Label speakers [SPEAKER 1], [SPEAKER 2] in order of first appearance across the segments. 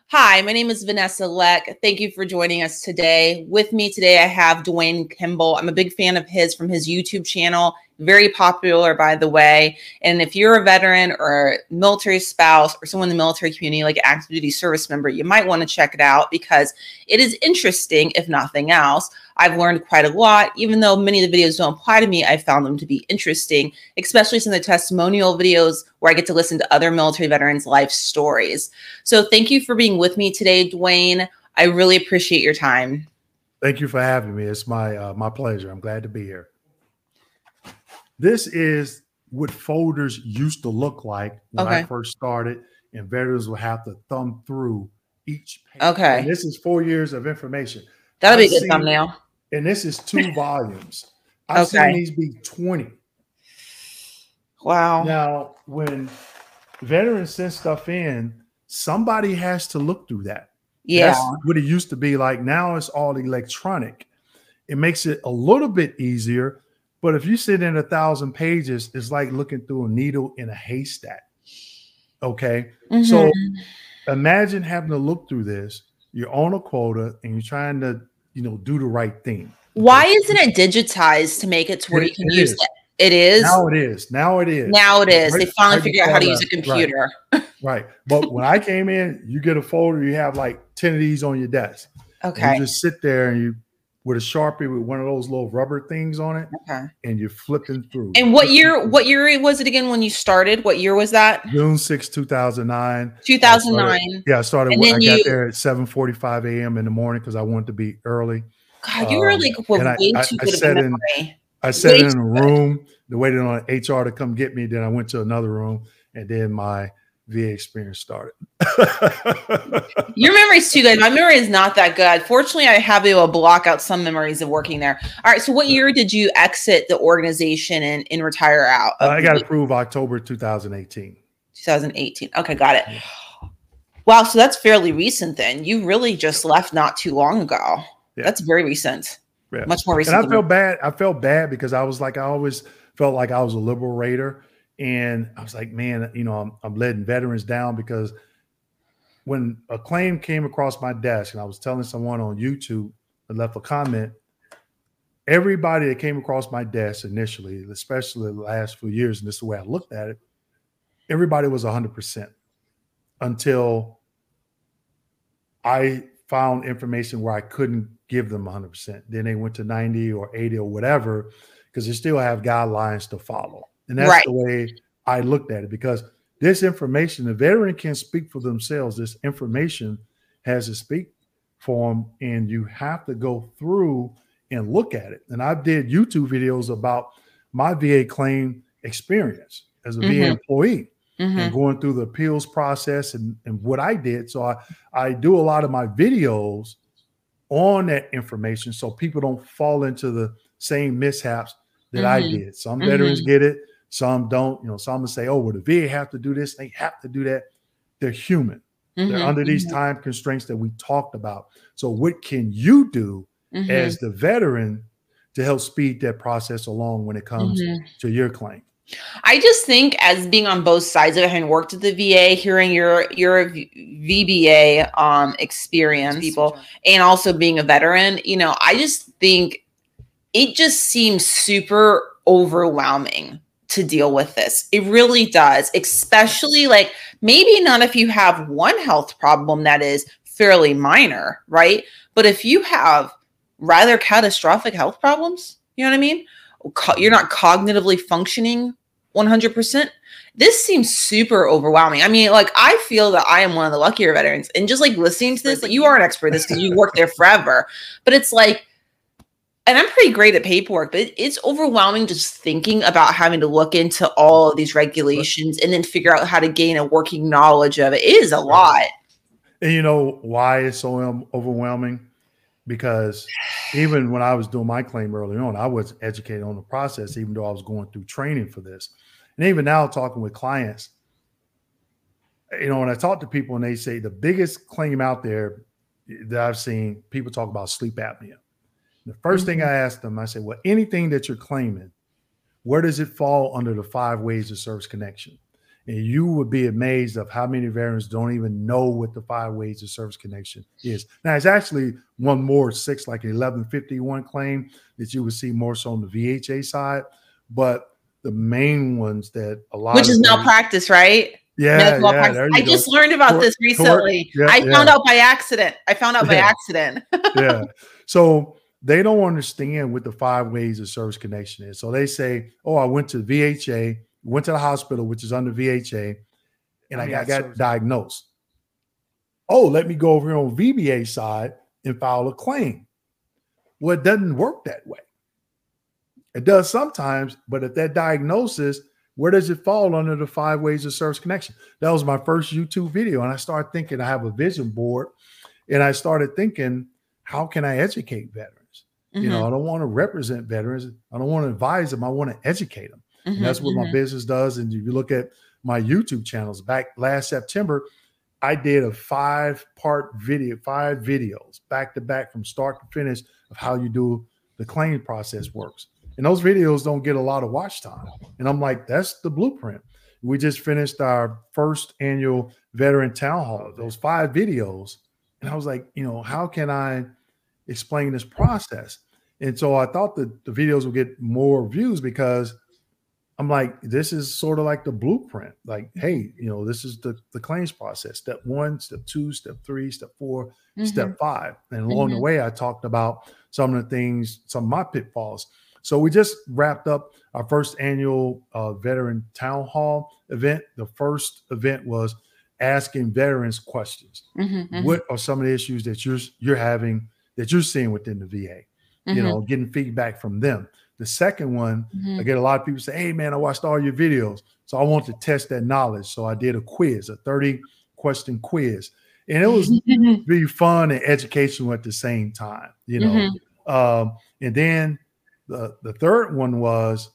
[SPEAKER 1] Hi, my name is Vanessa Leck. Thank you for joining us today. With me today, I have Dwayne Kimball. I'm a big fan of his from his YouTube channel. Very popular, by the way. And if you're a veteran or a military spouse or someone in the military community, like an active duty service member, you might want to check it out because it is interesting, if nothing else. I've learned quite a lot. Even though many of the videos don't apply to me, I found them to be interesting, especially some of the testimonial videos where I get to listen to other military veterans' life stories. So thank you for being with me today, Dwayne. I really appreciate your time.
[SPEAKER 2] Thank you for having me. It's my pleasure. I'm glad to be here. This is what folders used to look like when I first started, and veterans will have to thumb through each page.
[SPEAKER 1] Okay.
[SPEAKER 2] And this is 4 years of information.
[SPEAKER 1] That'll be a good thumbnail.
[SPEAKER 2] And this is 2 volumes. I've seen these be 20.
[SPEAKER 1] Wow.
[SPEAKER 2] Now, when veterans send stuff in, somebody has to look through that.
[SPEAKER 1] Yeah.
[SPEAKER 2] That's what it used to be like. Now it's all electronic. It makes it a little bit easier. But if you sit in 1,000 pages, it's like looking through a needle in a haystack. Okay. So imagine having to look through this. You're on a quota and you're trying to, do the right thing.
[SPEAKER 1] Why isn't it digitized to make it to where you can use it? It is.
[SPEAKER 2] Now it is. Now it is.
[SPEAKER 1] Now it is. They finally figured out how to use a computer.
[SPEAKER 2] Right. But when I came in, you get a folder, you have like 10 of these on your desk.
[SPEAKER 1] Okay.
[SPEAKER 2] You just sit there and you with a Sharpie with one of those little rubber things on it.
[SPEAKER 1] Okay.
[SPEAKER 2] And you're flipping through.
[SPEAKER 1] And what year was it again when you started? What year was that?
[SPEAKER 2] June 6, 2009.
[SPEAKER 1] 2009.
[SPEAKER 2] I started. I got there at 7:45 a.m. in the morning because I wanted to be early.
[SPEAKER 1] God, you were like way too good of a memory.
[SPEAKER 2] I sat in a room, waited on HR to come get me. Then I went to another room, and then my VA experience started.
[SPEAKER 1] Your memory's too good. My memory is not that good. Fortunately, I have been able to block out some memories of working there. All right. So what year did you exit the organization and retire out?
[SPEAKER 2] I got approved October 2018.
[SPEAKER 1] 2018. Okay, got it. Wow. So that's fairly recent then. You really just left not too long ago. Yeah. That's very recent. Yeah. Much more recent.
[SPEAKER 2] And I felt bad. I felt bad because I always felt like I was a liberator. And I was like, man, I'm letting veterans down because when a claim came across my desk and I was telling someone on YouTube and left a comment, everybody that came across my desk initially, especially the last few years, and this is the way I looked at it, everybody was 100% until I found information where I couldn't give them 100%. Then they went to 90 or 80 or whatever, because they still have guidelines to follow. And that's the way I looked at it, because this information, the veteran can speak for themselves. This information has to speak for them, and you have to go through and look at it. And I did YouTube videos about my VA claim experience as a VA employee and going through the appeals process and what I did. So I do a lot of my videos on that information so people don't fall into the same mishaps that I did. Some veterans get it. Some don't, some will say, oh, well, the VA have to do this. They have to do that. They're human. They're under these time constraints that we talked about. So what can you do as the veteran to help speed that process along when it comes to your claim?
[SPEAKER 1] I just think, as being on both sides of it, having worked at the VA, hearing your VBA experience, people, and also being a veteran, I just think it just seems super overwhelming to deal with this. It really does, especially like maybe not if you have one health problem that is fairly minor, right? But if you have rather catastrophic health problems, you know what I mean? You're not cognitively functioning 100%. This seems super overwhelming. I mean, like, I feel that I am one of the luckier veterans, and just like listening to this, like, you are an expert at this because you worked there forever, but it's like, and I'm pretty great at paperwork, but it's overwhelming just thinking about having to look into all of these regulations and then figure out how to gain a working knowledge of it. It is a lot.
[SPEAKER 2] And you know why it's so overwhelming? Because even when I was doing my claim early on, I was educated on the process, even though I was going through training for this. And even now, talking with clients, when I talk to people and they say the biggest claim out there that I've seen, people talk about sleep apnea. The first thing I ask them, I say, well, anything that you're claiming, where does it fall under the 5 ways of service connection? And you would be amazed of how many veterans don't even know what the 5 ways of service connection is. Now, it's actually one more, 6, like 1151 claim that you would see more so on the VHA side. But the main ones that a lot
[SPEAKER 1] Which is malpractice, right?
[SPEAKER 2] Yeah, yeah. There you
[SPEAKER 1] I
[SPEAKER 2] go.
[SPEAKER 1] just learned about this recently. I found out by accident.
[SPEAKER 2] Yeah. So they don't understand what the 5 ways of service connection is. So they say, oh, I went to VHA, went to the hospital, which is under VHA, and I got diagnosed. Oh, let me go over here on VBA side and file a claim. Well, it doesn't work that way. It does sometimes, but at that diagnosis, where does it fall under the 5 ways of service connection? That was my first YouTube video. And I started thinking, I have a vision board, and I started thinking, how can I educate veterans? You know, I don't want to represent veterans. I don't want to advise them. I want to educate them. And that's what my business does. And if you look at my YouTube channels, back last September, I did a 5-part video, 5 videos back to back from start to finish of how you do the claim process works. And those videos don't get a lot of watch time. And I'm like, that's the blueprint. We just finished our first annual veteran town hall, those 5 videos. And I was like, you know, how can I explain this process? And so I thought that the videos would get more views because I'm like, this is sort of like the blueprint. Like, hey, you know, this is the claims process. Step 1, step 2, step 3, step 4, step 5. And along the way, I talked about some of the things, some of my pitfalls. So we just wrapped up our first annual veteran town hall event. The first event was asking veterans questions. What are some of the issues that you're having, that you're seeing within the VA? You know, getting feedback from them. The second one, I get a lot of people say, hey, man, I watched all your videos. So I want to test that knowledge. So I did a quiz, a 30-question quiz. And it was really fun and educational at the same time, you know. And then the third one was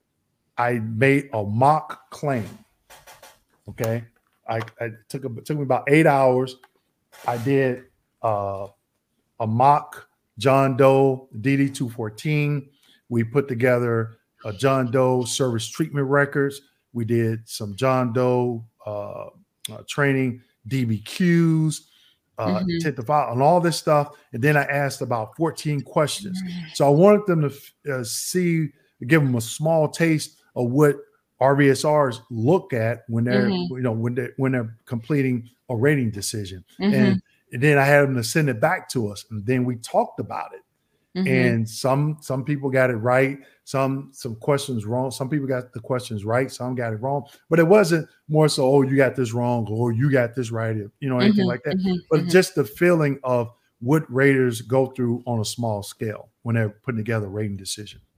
[SPEAKER 2] I made a mock claim. Okay. It took me about 8 hours. I did a mock John Doe DD-214. We put together a John Doe service treatment records. We did some John Doe training DBQs, intent to file, and all this stuff. And then I asked about 14 questions. So I wanted them to give them a small taste of what RVSRs look at when they're, you know, when they're completing a rating decision. And then I had them to send it back to us, and then we talked about it. And some people got it right, some questions wrong. Some people got the questions right, some got it wrong. But it wasn't more so, oh, you got this wrong, or you got this right, you know, anything like that. But just the feeling of what raters go through on a small scale when they're putting together a rating decision.